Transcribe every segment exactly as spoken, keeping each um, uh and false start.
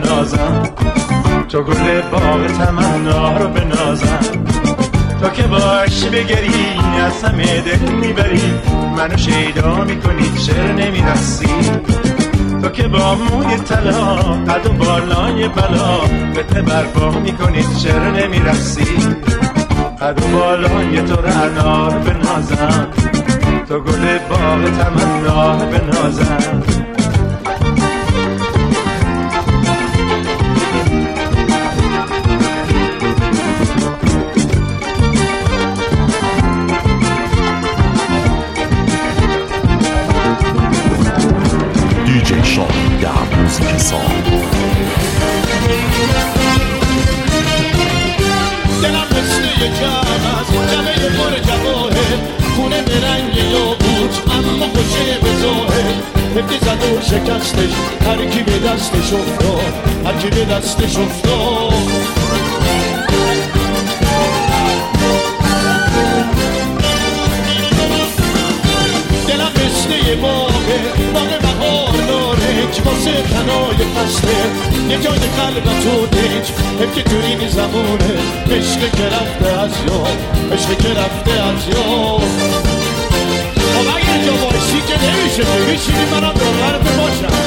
بنازم، تو گل باغ تمنا رو بنازم. تو که باشی بگری از همه دل میبری، منو شیدا میکنی چرا نمیرسی. تو که با موی طلا قد و بالای بلا به برپا میکنی چرا نمیرسی. قد و بالای تو رعنا رو بنازم، تو گل باغ تمنا رو بنازم. دیجی شاهین در موزیک ساز. دلم مثل یه جمع از جمعه پر جواهر، خونه به رنگ یاقوت اما خوشه به ظاهر. هفته زد و شکستش هر کی به دستش افتاد، هر کی به دستش افتاد. دلم مثل یه باغه، باغ بهار نارنج واسه تنای پسته. یه جای قلبم تو دنج، هم که تو این زمونه عشق که رفته از یاد، عشق که رفته از یاد. خب اگر جا باشی که نمیشه که بشینی منم داور باشم.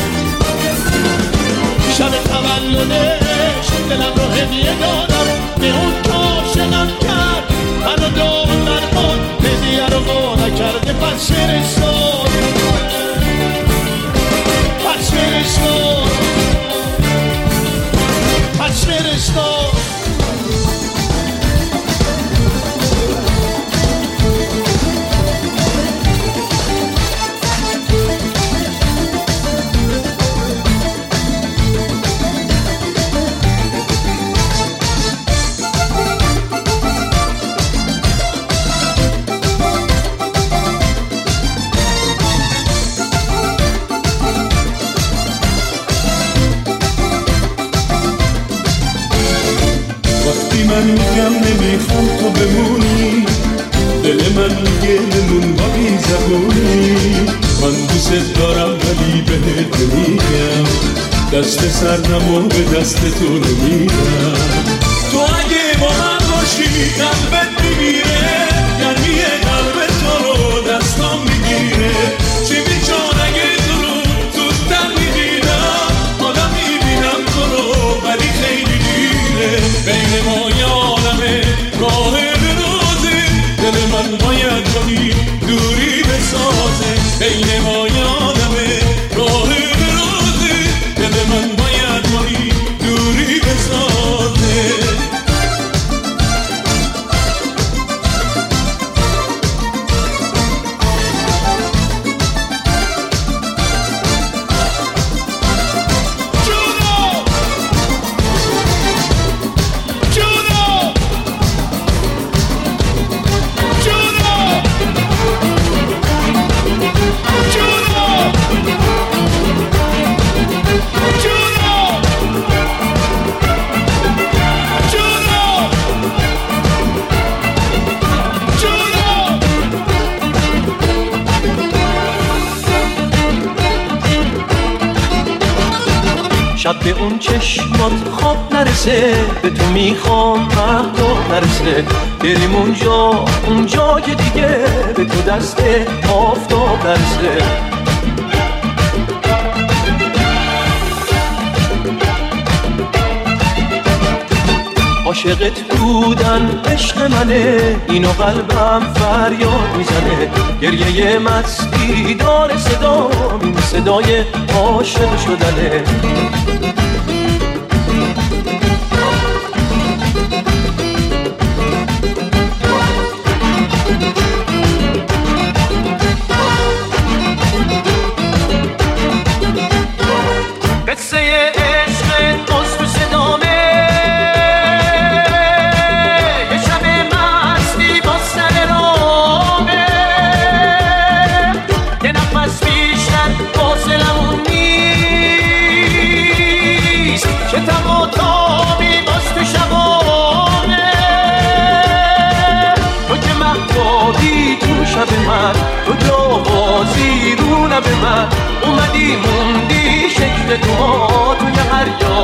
شب تولدش دلم رو هدیه دادم به اون که عاشقم کرد، منو داد در آن هدیه رو ما نکرده. پس فرستاد پس فرستاد پس فرستاد. من میگم نمیخوام تو بمونی، دل من میگه نمون با بی زبونی. من دوست دارم ولی بهت نمیگم، دست سردم و به دست تو نمیدم. تو اگه با من باشی قلبت میمیره، گرمی قلب تو رو دستام میگیره. چی بیچار اگه تو رو زودتر میدیدم، حالا میبینم تو رو ولی خیلی دیره. بین ما یادمه راه درازه، دل من باید جایی دوری بسازه. بین ما یادمه راه درازه، دل من باید جایی دوری بسازه. شب به اون چشمات خواب نرسه، به تو میخوام مهدا نرسه. بریم اونجا اونجا که دیگه به تو دست آفتاب نرسه. عاشقت بودن عشق منه، اینو قلبم فریاد میزنه. گریه مستی داره صدا، این صدای عاشق شدنه. قصه عشق دوست و صدامه، یه شب مستی با سر رامه. یه نفس بیشتر فاصلمون نیست، که تماتامی باز تو شبانه. تو که مهتابی تو شب من، تو جوازی رو لب من. اومدی موندی شکل تو توی هر جا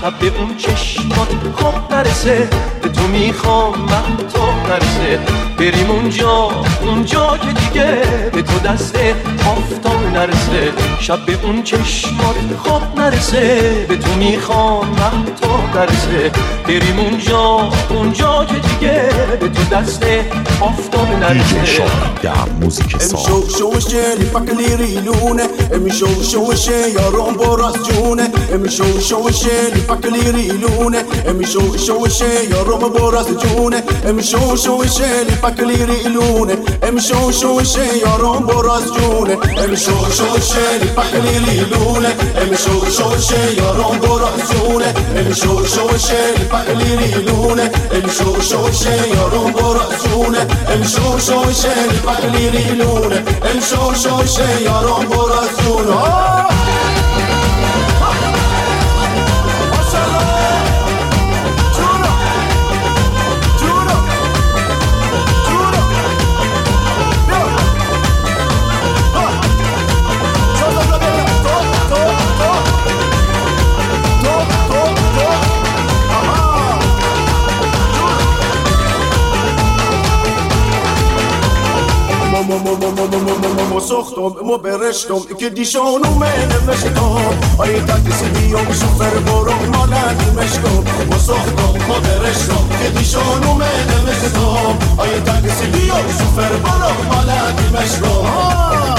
شب به اون چشمات خواب نرسه، به تو میخوام مهتاب نرسه، بریم اونجا اونجا که دیگه به تو دست آفتاب نرسه. شب به اون چشمات خواب نرسه، به تو میخوام مهتاب نرسه، بریم اونجا اونجا که دیگه به تو دست آفتاب نرسه. دیجی شاهین در موزیک ساز. شو شوشه لیپاکلی ریلونه، امی شو شوشه یارم براس جونه، امی شو شوشه لیپاکلی ریلونه، امی شو شوشه یارم براس جونه، امی شو شوشه لیپاکلی ریلونه، امی شو شوشه یارم براس جونه، امی شو شوشه لیپاکلی ریلونه، امی شو شوشه یارم براس جونه، امی شو شوشه لیپاکلی ریلونه، امی شو شوشه یارم براس جونه، امی شو شوشه لیپاکلی ریلونه، امی شو شوشه یارم براس جونه. سختم مو برشتم که دیشانو منوشتم آی تاکسی بیام شوفر برو مالانی مشکم مو سختم مو برشتم که دیشانو منوشتم آی تاکسی بیام شوفر برو مالانی مشکم.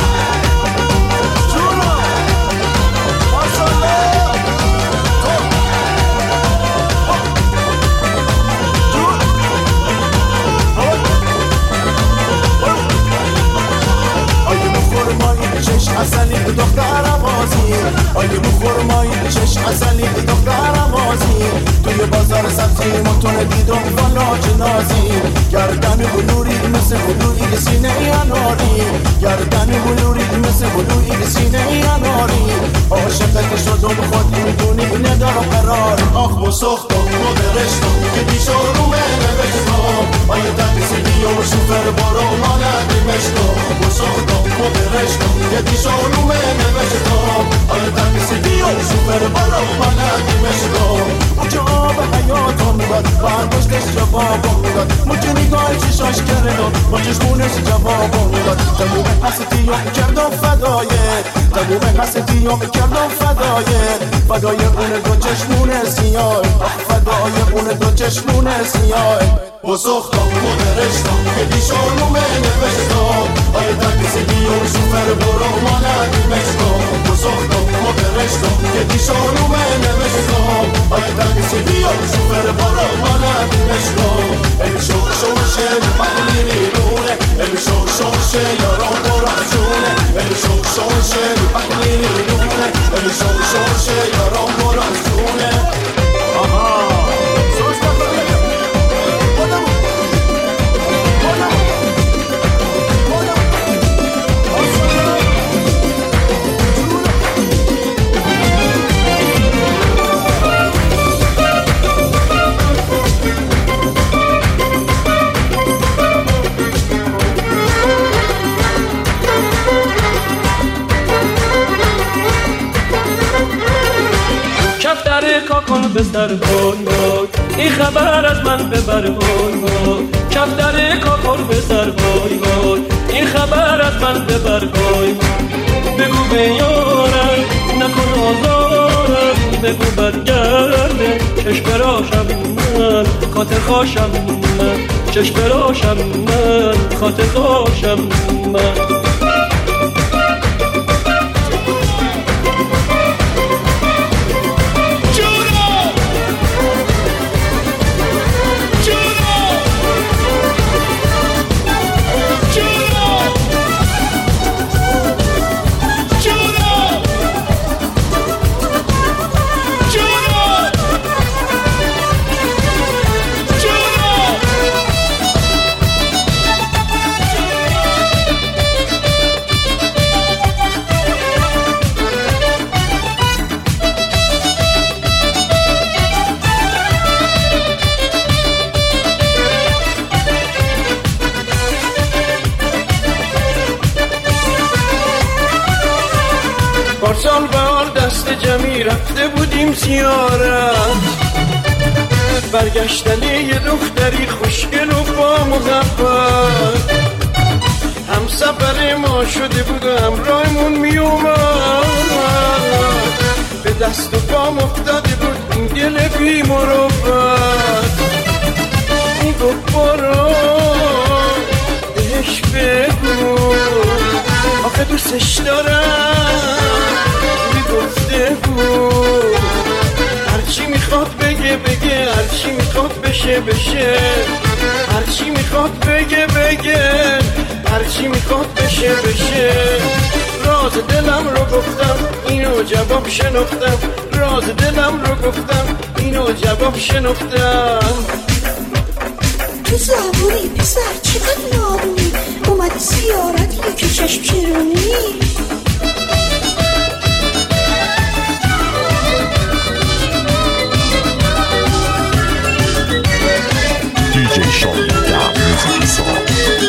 چشم اصلی دختر آوازی آیه مخورمایی چشم اصلی دختر آوازی توی بازار سبزی متون دیدم والا جنازی گردن بلوری مثل بلوری سینه اناری گردن بلوری مثل بلوری سینه اناری عاشقت شدم خود میدونی ندارم قرار آخ و سختم و برشتم که دیشارو منوشتم آیه تاکسی بیام شوفر برو مالکی مشتم و سختم و برشتم که دیشانو منوشتم آیه تاکسی بیام شوفر برو مالکی مشتم. اونجا آب حیاتم میداد برداشتش جوابم میداد موجه نگاه چشاش کردم با چشمونش جوابم میداد تموم حسیتیام کردم فدایه تموم حسیتیام کردم فدایه فدای اون دو چشمون سیاه فدای اون دو چشمون سیاه و سختم و برشتم که دیشانو منوشتم آیه تاکسی بیام شوفر برو مالکی مشتم و سختم و برشتم که دیشانو منوشتم آیه تاکسی بیام شوفر برو مالکی مشتم. امی شو شوشه لیپاکلی ریلونه امی شو شوشه یارم براس جونه امی شو شوشه لیپاکلی ریلونه امی شو شوشه یارم براس جونه. آها سوش بکنه بودم بودم بودم کاکن بستر بای بای این خبر از من ببر بای بای کفتر کاکن بستر بای بای این خبر از من ببر بای بگو به یارم نکن آزارم بگو برگرده چشم براشم من خاطر خواشم من چشم براشم من خاطر خواشم من. پارسال بال دست جمیل جایی رفته بودیم زیارت، برگشتن یه دختری خوشگل و با محبت، هم سفر ما شده بود و همراهمون می اومد، به دست و پام افتاده بود این دل بی مروت، این گفت برو بهش بگو آخه دوستش دارم، میگفته بود هرچی میخواد بگه بگه، هرچی میخواد بشه بشه، هرچی میخواد بگه بگه، هرچی میخواد بشه بشه. راز دلم رو گفتم اینو جواب شنفتم، راز دلم رو گفتم اینو جواب شنفتم. تو زبونی پسر چقدر نابونی، اومدی زیارت یکی چشم چرونی. دیجی شامی در موزیک ساز.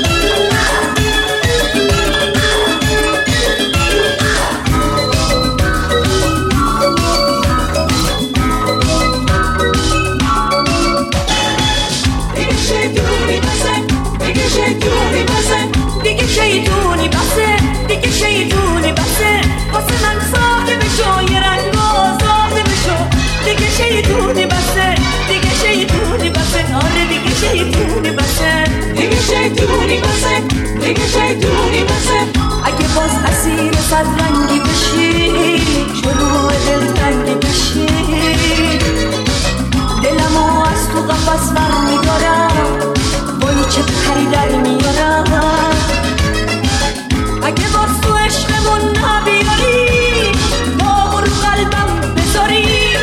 دیگه شیطونی بسه، دیگه شیطونی بسه، واسه من ساده بشو، یه رنگ آزاده بشو. دیگه شیطونی بسه، دیگه شیطونی بسه، آره دیگه شیطونی بسه، دیگه شیطونی بسه، دیگه شیطونی بسه. اگه باز اسیر صد رنگی بشی، جلو دل تنگی بشی، دلمو از تو قفس بر میدارم، بایی چه پری در میارم. اگه باز تو عشقمون نبیاری، ما رو قلبم بذاری،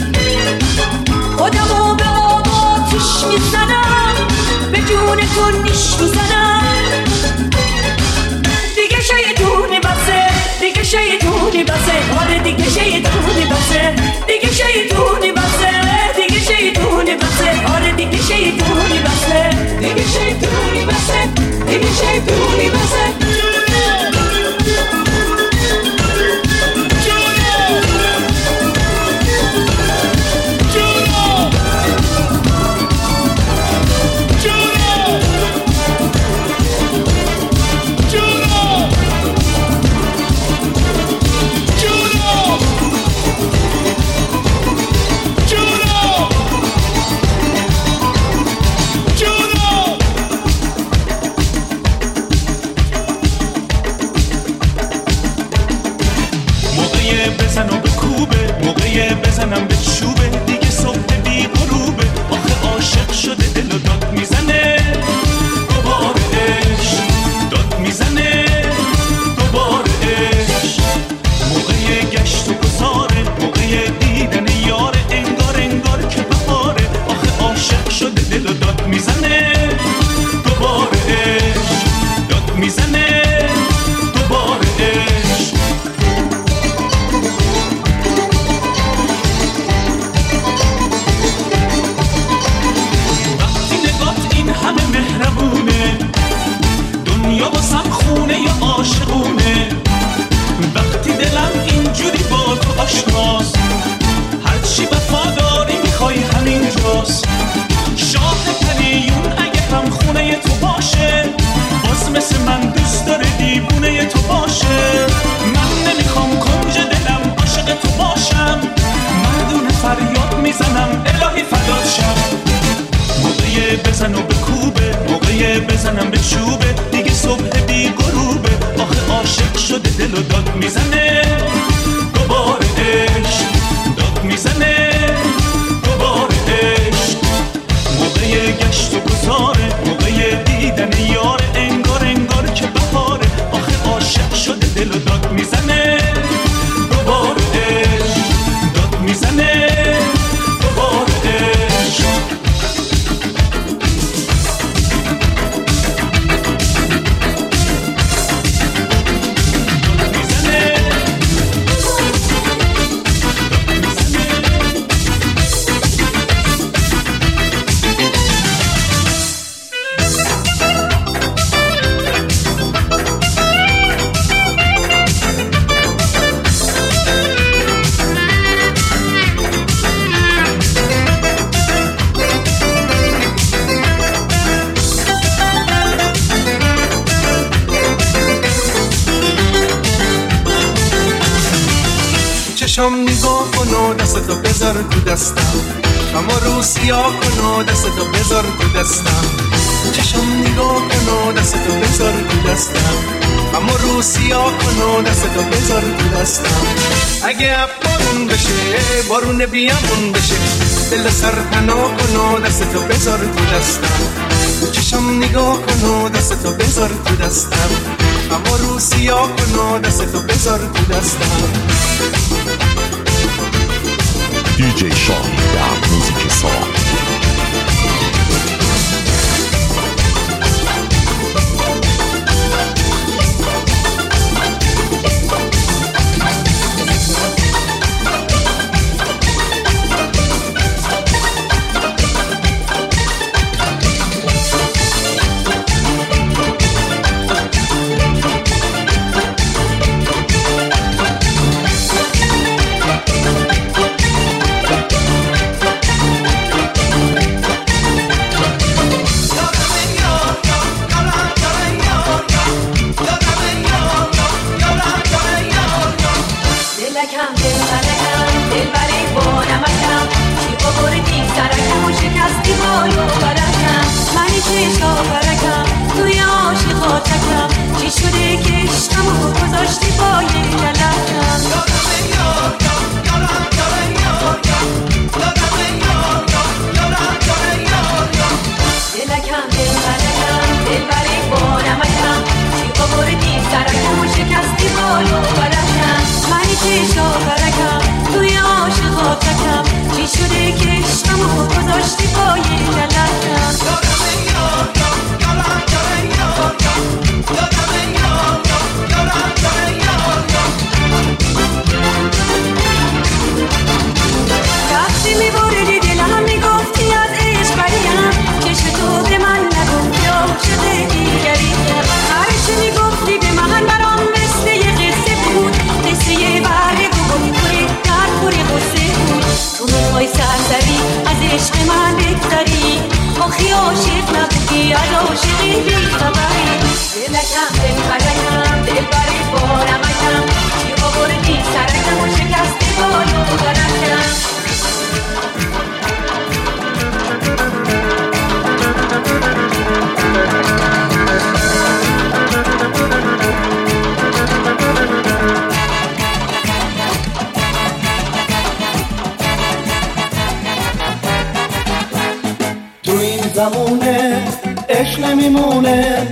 خودمو به آب آتیش میزنم، به جون تو نیش میزنم. دیگه شیطونی بسه، دیگه شیطونی بسه، آره دیگه شیطونی بسه، دیگه شیطونی بسه، دیگه شیطونی بسه، آره دیگه شیطونی بسه، دیگه شیطونی بسه، دیگه شیطونی بسه. بزنم به چوبه دیگه صبح بی غروبه، آخه عاشق شده دل و داد میزنه، دوباره عشق داد میزنه، دوباره عشق. موقع گشت و گذاره، موقع دیدن یاره، انگار انگار که بهاره، آخه عاشق شده دل و داد میزنه، دوباره عشق داد میزنه، دوباره عشق. دنیا واسم خونه یا عاشقونه، وقتی دلم اینجوری با تو آشناست، هرچی وفاداری میخوای همینجاست. شاه پریون اگه هم خونه تو باشه، باز مثل من دوست داره دیوونه تو باشه. من نمیخوام کنج دلم عاشق تو باشم، مردونه فریاد میزنم الهی فدات شم. موقع بزن و بکوبه، موقع بزنم به چوبه، دیگه صبح بی غروبه، آخه عاشق شده دل و داد میزنه، دوباره عشق داد میزنه، دوباره عشق. موقع گشت و گذاره، موقع دیدن یاره، انگار انگار که بهاره، آخه عاشق شده دل و داد میزنه، دوباره عشق داد میزنه، دوباره عشق. میزنه دستتو بذار تو دستم اما رو سیاه کن و دستتو بذار تو دستم چشم نگاه کن و دستتو بذار تو دستم اما رو سیاه کن و دستتو بذار تو دستم اگه بارون بشه بارون بیامون بشه دل سرپنا کن و دستتو بذار تو دستم چشم نگاه کن و دستتو بذار تو دستم اما رو سیاه کن و دستتو بذار تو دستم دیجی شاهی در موزیک ساعت زمونه عشق نمیمونه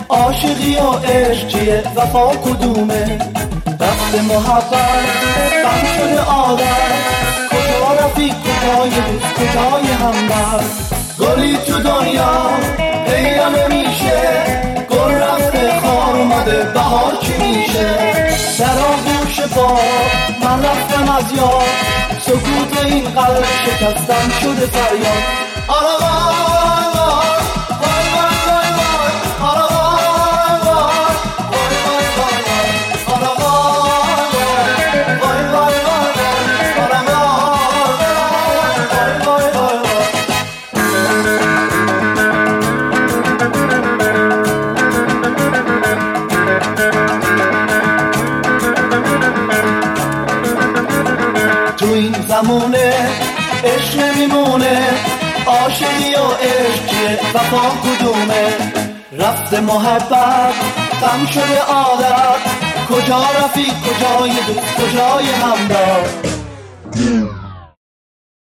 عاشقی و عشق چیه وفا کدومه رفت محبت غم شده عادت کجا رفیق کجای دوست کجای همبر گلی تو دنیا پیدا نمیشه گل رفته خار اومده بهار چی میشه در آغوش باد من رفتم از یاد سکوت این قلب شکستم شده فریاد آرا زمونه عشق نمیمونه عاشقی و عشق چیه وفا کدومه رفت محبت غم شده عادت کجا رفیق کجای دوست کجای همدار